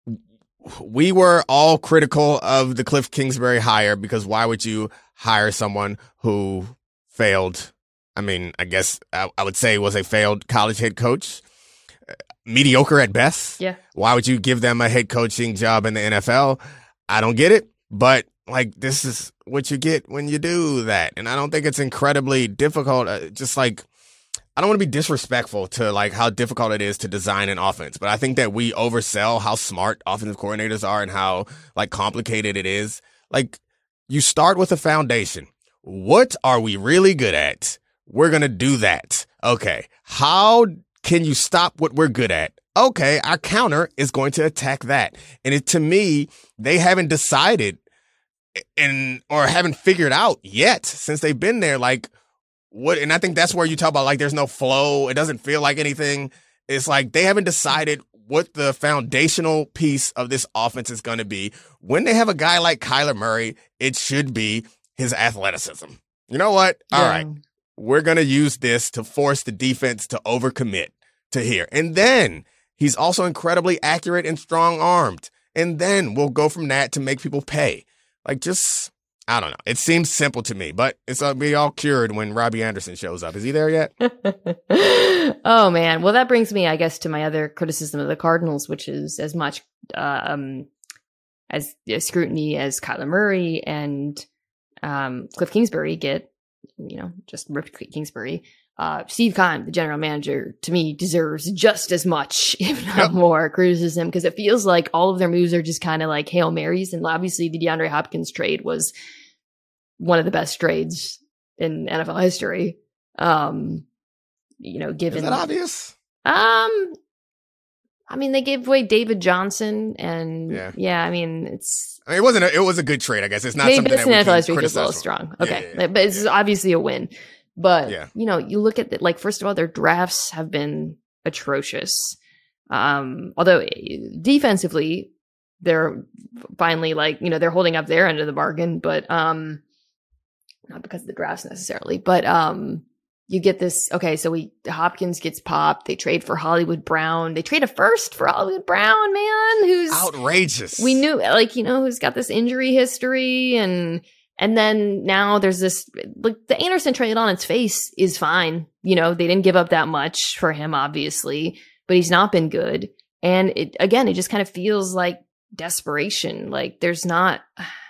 we were all critical of the Cliff Kingsbury hire because why would you hire someone who failed? I mean, I guess I, I would say was a failed college head coach. Mediocre at best. Yeah. Why would you give them a head coaching job in the N F L? I don't get it, but like this is what you get when you do that. And I don't think it's incredibly difficult. Uh, just like, I don't want to be disrespectful to like how difficult it is to design an offense, but I think that we oversell how smart offensive coordinators are and how like complicated it is. Like you start with a foundation. What are we really good at? We're going to do that. Okay. How can you stop what we're good at? Okay, our counter is going to attack that. And it, to me, they haven't decided and or haven't figured out yet since they've been there. Like what? And I think that's where you talk about like there's no flow. It doesn't feel like anything. It's like they haven't decided what the foundational piece of this offense is going to be. When they have a guy like Kyler Murray, it should be his athleticism. You know what? All yeah. right. we're going to use this to force the defense to overcommit to here. And then he's also incredibly accurate and strong-armed. And then we'll go from that to make people pay. Like, just, I don't know. It seems simple to me, but it's going to be all cured when Robbie Anderson shows up. Is he there yet? Oh, man. Well, that brings me, I guess, to my other criticism of the Cardinals, which is as much um, as uh, scrutiny as Kyler Murray and um, Cliff Kingsbury get. You know, just ripped Kingsbury. Uh, Steve Keim, the general manager, to me deserves just as much, if not yep. more, criticism, because it feels like all of their moves are just kind of like Hail Marys. And obviously the DeAndre Hopkins trade was one of the best trades in N F L history. Um, you know, given Is that obvious? Um, I mean, they gave away David Johnson, and yeah, yeah I mean, it's. I mean, it wasn't. A, it was a good trade, I guess. It's not maybe something best that we in N F L can history feels a little criticize. strong. Yeah, Okay, yeah, yeah, but it's yeah. obviously a win. But yeah. you know, you look at the, like, first of all, their drafts have been atrocious. Um, although defensively, they're finally like you know they're holding up their end of the bargain, but um, not because of the drafts necessarily, but um. You get this, okay, so we Hopkins gets popped. They trade for Hollywood Brown. They trade a first for Hollywood Brown, man, who's outrageous. We knew, like, you know, who's got this injury history. And and then now there's this, like, the Anderson trade on its face is fine. You know, they didn't give up that much for him, obviously, but he's not been good. And it again, it just kind of feels like desperation. Like, there's not,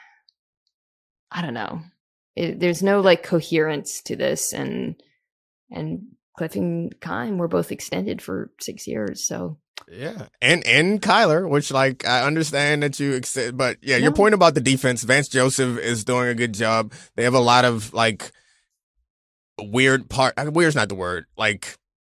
I don't know. It, there's no, like, coherence to this. And And Cliff and Keim were both extended for six years. So yeah, and and Kyler, which like I understand that you extend, but yeah, no. your point about the defense, Vance Joseph is doing a good job. They have a lot of like weird part. Weird's not the word. Like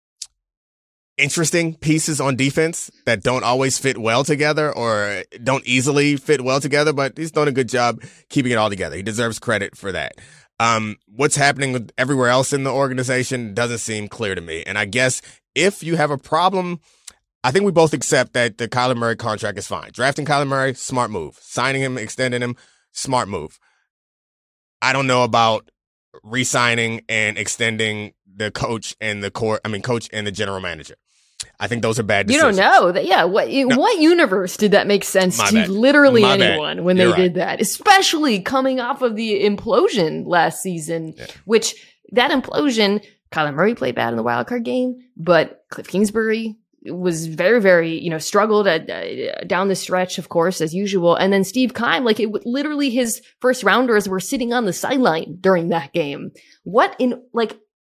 interesting pieces on defense that don't always fit well together or don't easily fit well together. But he's done a good job keeping it all together. He deserves credit for that. Um, what's happening with everywhere else in the organization doesn't seem clear to me. And I guess if you have a problem, I think we both accept that the Kyler Murray contract is fine. Drafting Kyler Murray, smart move. Signing him, extending him, smart move. I don't know about re-signing and extending the coach and the core, I mean, coach and the general manager. I think those are bad decisions. You don't know that. Yeah. What, in no. what universe did that make sense My to bad. literally My anyone bad. when You're they right. did that, especially coming off of the implosion last season, Yeah. which that implosion, Kyler Murray played bad in the wildcard game, but Cliff Kingsbury was very, very, you know, struggled at, uh, down the stretch, of course, as usual. And then Steve Keim, like it w- literally his first rounders were sitting on the sideline during that game. What in like,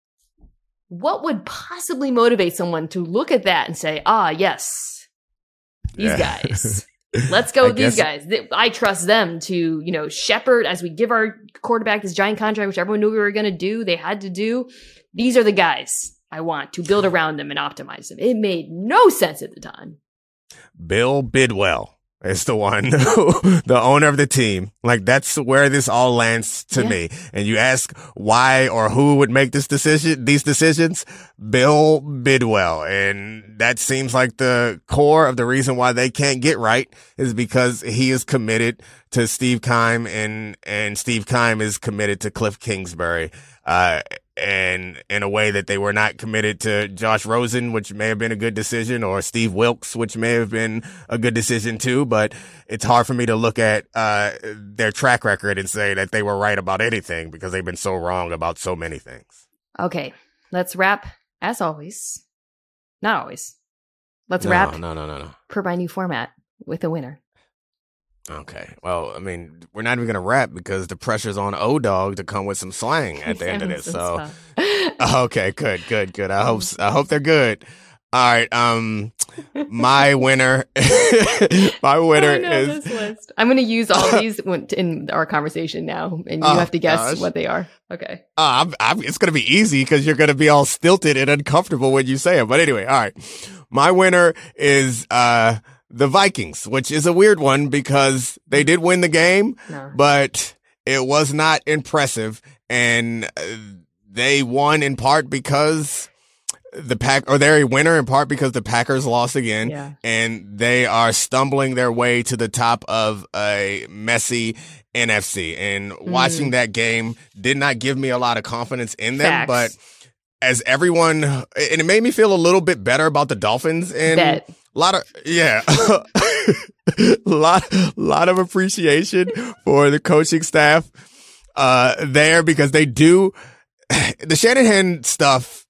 What would possibly motivate someone to look at that and say, ah, yes, these Yeah. guys, let's go I with these guess- guys. I trust them to, you know, shepherd as we give our quarterback this giant contract, which everyone knew we were going to do. They had to do. These are the guys I want to build around them and optimize them. It made no sense at the time. Bill Bidwell is the one, the owner of the team. Like, that's where this all lands to Yeah. me. And you ask why or who would make this decision, these decisions? Bill Bidwell. And that seems like the core of the reason why they can't get right is because he is committed to Steve Keim and, and Steve Keim is committed to Cliff Kingsbury. Uh, and in a way that they were not committed to Josh Rosen, which may have been a good decision, or Steve Wilkes, which may have been a good decision too. But it's hard for me to look at uh their track record and say that they were right about anything because they've been so wrong about so many things. Okay, let's wrap, as always. Not always. Let's No, wrap no, no, no, no. per my new format with a winner. Okay. Well, I mean, we're not even going to rap because the pressure's on O-Dog to come with some slang at the end of this. So, okay, good, good, good. I hope, I hope they're good. All right. Um, my winner, my winner I know is, this list. I'm going to use all these in our conversation now, and you Oh, have to guess gosh. what they are. Okay. uh, I'm, I'm, it's going to be easy because you're going to be all stilted and uncomfortable when you say it. But anyway, all right. My winner is, uh, the Vikings, which is a weird one because they did win the game, No. but it was not impressive. And uh, they won in part because the pack, or they're a winner in part because the Packers lost again, Yeah. and they are stumbling their way to the top of a messy N F C. And watching Mm. that game did not give me a lot of confidence in them, Facts. but as everyone, and it made me feel a little bit better about the Dolphins. And Bet. a lot of, yeah, a lot, lot of appreciation for the coaching staff uh, there, because they do, the Shanahan stuff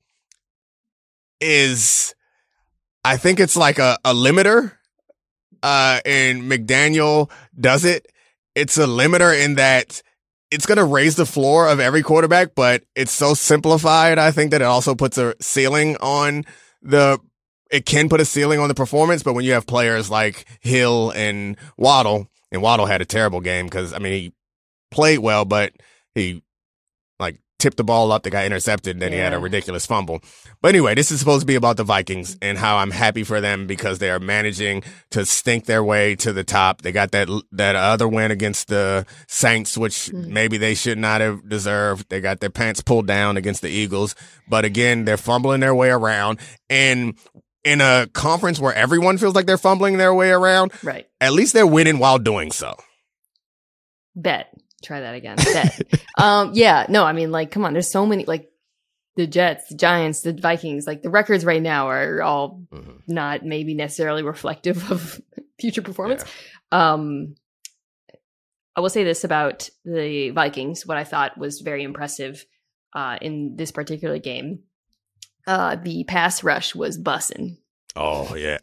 is, I think it's like a, a limiter, uh, and McDaniel does it. It's a limiter in that it's going to raise the floor of every quarterback, but it's so simplified, I think, that it also puts a ceiling on the, it can put a ceiling on the performance, but when you have players like Hill and Waddle, and Waddle had a terrible game because, I mean, he played well, but he like tipped the ball up that got intercepted, and then he had a Yeah. ridiculous fumble. But anyway, this is supposed to be about the Vikings and how I'm happy for them because they are managing to stink their way to the top. They got that that other win against the Saints, which Mm. maybe they should not have deserved. They got their pants pulled down against the Eagles. But again, they're fumbling their way around. And in a conference where everyone feels like they're fumbling their way around, Right. at least they're winning while doing so. Bet. Try that again. Bet. um, yeah. No, I mean, like, come on. There's so many, like, the Jets, the Giants, the Vikings. Like, the records right now are all Mhm. not maybe necessarily reflective of future performance. Um, I will say this about the Vikings. What I thought was very impressive uh, in this particular game, uh, the pass rush was bussin'. Oh, yeah.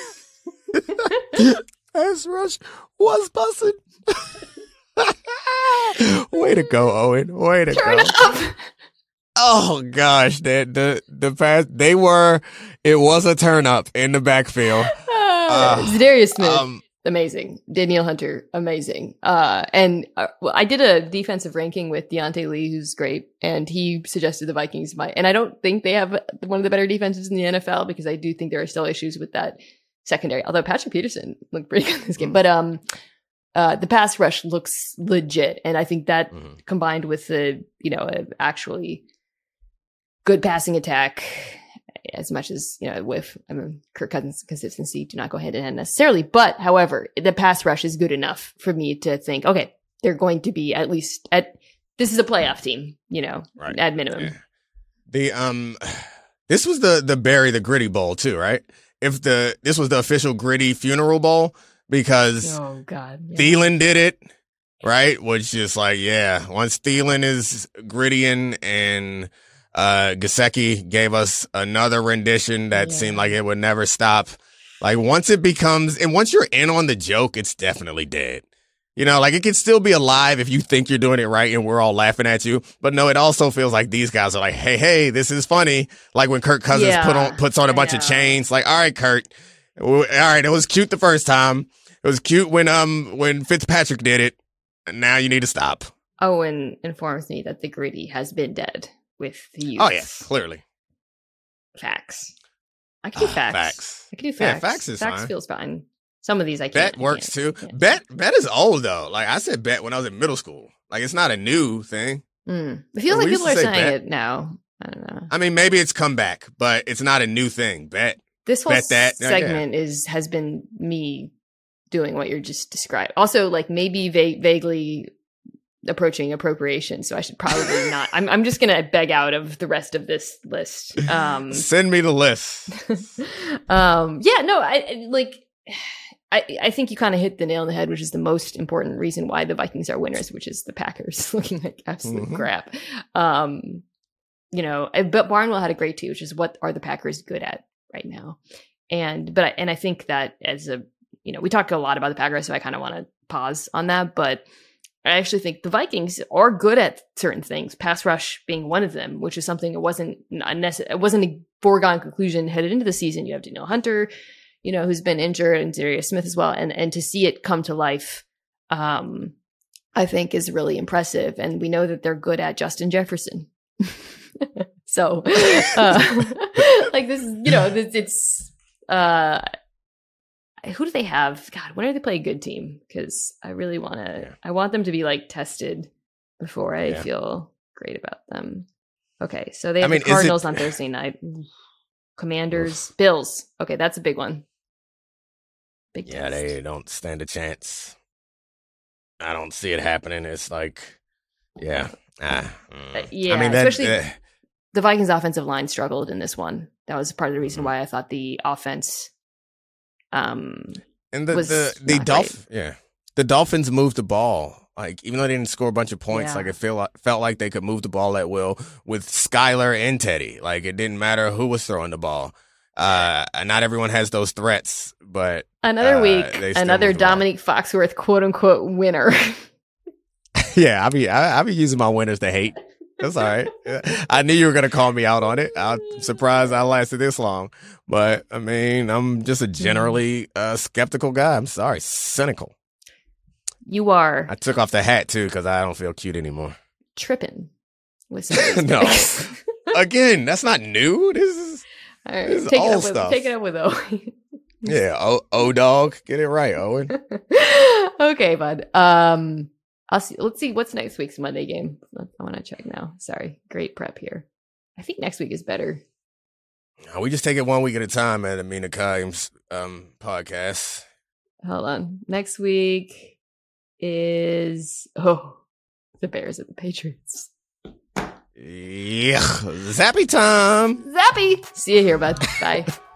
Pass rush was busting. Way to go, Owen. Way to Turn go. up. Oh gosh, that the the pass they were it was a turn up in the backfield. Uh, Zadarius Smith, Um amazing. Danielle Hunter, amazing. Uh, and uh, well, I did a defensive ranking with Deontay Lee, who's great, and he suggested the Vikings might. And I don't think they have one of the better defenses in the N F L because I do think there are still issues with that secondary. Although Patrick Peterson looked pretty good in this game, but um, uh, the pass rush looks legit, and I think that Mhm. combined with the you know a actually good passing attack, as much as, you know, with, I mean, Kirk Cousins' consistency do not go hand in hand necessarily. But, however, the pass rush is good enough for me to think, okay, they're going to be at least at, this is a playoff team, you know, Right. at minimum. Yeah. The um this was the the Barry the Gritty Bowl too, right? If the this was the official Gritty Funeral Bowl because Oh, God. Yeah. Thielen did it, right? Which just like, yeah, once Thielen is grittying and uh Gesicki gave us another rendition that Yeah. seemed like it would never stop. Like once it becomes, and once you're in on the joke, it's definitely dead. You know, like it can still be alive if you think you're doing it right and we're all laughing at you. But no, it also feels like these guys are like, hey, hey, this is funny. Like when Kirk Cousins Yeah, put on puts on a I bunch of know. chains. Like, all right, Kurt, all right, it was cute the first time. It was cute when um when Fitzpatrick did it. Now you need to stop. Owen informs me that the Gritty has been dead with the youth. Oh yeah, clearly. Facts. I can do Ah, facts. facts. I can do Yeah, facts. facts is fine. feels fine. Some of these I can't. Bet I works too. can't. Yeah. Bet bet is old though. Like I said bet when I was in middle school. Like it's not a new thing. Mm. It feels We like used people to are say saying bet. it now. I don't know. I mean, maybe it's come back, but it's not a new thing. Bet. This whole Bet that. Yeah, yeah. segment is has been me doing what you're just describing. Also, like maybe va- vaguely approaching appropriation, so I should probably not. I'm I'm just gonna beg out of the rest of this list. Um, Send me the list. um, yeah, no, I I- like. I, I think you kind of hit the nail on the head, which is the most important reason why the Vikings are winners, which is the Packers looking like absolute Mhm. crap. Um, you know, I- but Barnwell had a great tee, which is what are the Packers good at right now. And but I, and I think that as a you know we talk a lot about the Packers, so I kind of want to pause on that. But I actually think the Vikings are good at certain things, pass rush being one of them, which is something it wasn't necessary. It wasn't a foregone conclusion headed into the season. You have Danielle Hunter, you know, who's been injured, and Zadarius Smith as well. And and to see it come to life, um, I think is really impressive. And we know that they're good at Justin Jefferson. so, uh, like this is, you know, this, it's, uh, who do they have? God, when do they play a good team? Because I really want to, Yeah. I want them to be like tested before I Yeah. feel great about them. Okay. So they have I mean, the is it- Cardinals on Thursday night. Commanders, Bills. Okay, that's a big one. Big Yeah, test. they don't stand a chance. I don't see it happening. It's like, yeah. Ah, mm. Uh, yeah, I mean, that, especially uh, the Vikings offensive line struggled in this one. That was part of the reason why I thought the offense um and the was the, the not Dolph- yeah. The Dolphins moved the ball. Like, even though they didn't score a bunch of points, Yeah. like it feel like, felt like they could move the ball at will with Skylar and Teddy. Like, it didn't matter who was throwing the ball. Uh, not everyone has those threats, but Another uh, week, they still another moved the ball. Dominique Foxworth quote unquote winner. Yeah, I be I, I be using my winners to hate. That's all right. I knew you were gonna call me out on it. I'm surprised I lasted this long, but I mean, I'm just a generally uh, skeptical guy. I'm sorry, cynical. You are I took off the hat too because I don't feel cute anymore. tripping with some of these No. picks. Again, that's not new. This is All right, This is take it old up with stuff. take it up with Owen. yeah. O, o dog, get it right, Owen. Okay, bud. Um, I'll see. Let's see what's next week's Monday game. I want to check now. Sorry, great prep here. I think next week is better. We just take it one week at a time at Amina Kaim's um, podcast. Hold on. Next week is oh the Bears and the Patriots. Yeah, zappy time. Zappy. See you here, bud. Bye.